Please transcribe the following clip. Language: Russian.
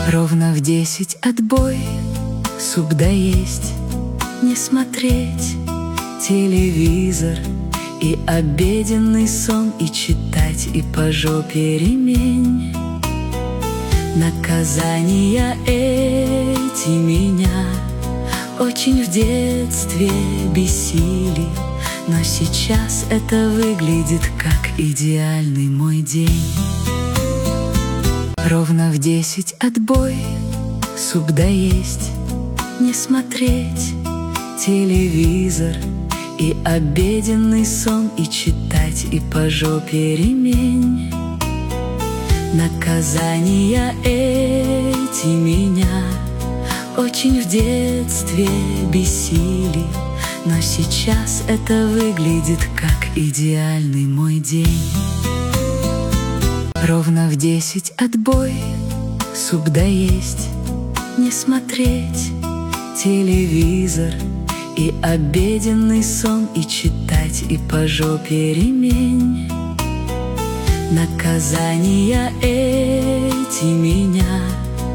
Ровно в 10 отбой, суп доесть, не смотреть телевизор, и обеденный сон, и читать, и по жопе ремень. Наказания эти меня очень в детстве бесили, но сейчас это выглядит как идеальный мой день. Ровно в 10 отбой, суп доесть, не смотреть телевизор, и обеденный сон, и читать, и по жопе ремень. Наказания эти меня очень в детстве бесили, но сейчас это выглядит как идеальный мой день. Ровно в 10 отбой, суп доесть, не смотреть телевизор, и обеденный сон, и читать, и по жопе ремень. Наказания эти меня